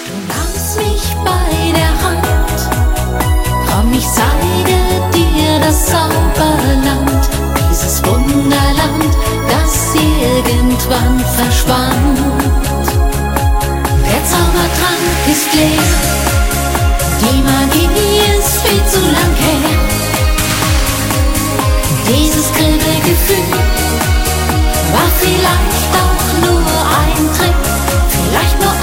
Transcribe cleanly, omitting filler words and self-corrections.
Du nahmst mich bei der Hand, komm, ich zeige dir das Zauberland, dieses Wunderland, das irgendwann verschwand. Der Zaubertrank ist leer, die Magie ist viel zu lang her. Dieses Kribbelgefühl war vielleicht auch nur ein Trick, vielleicht nur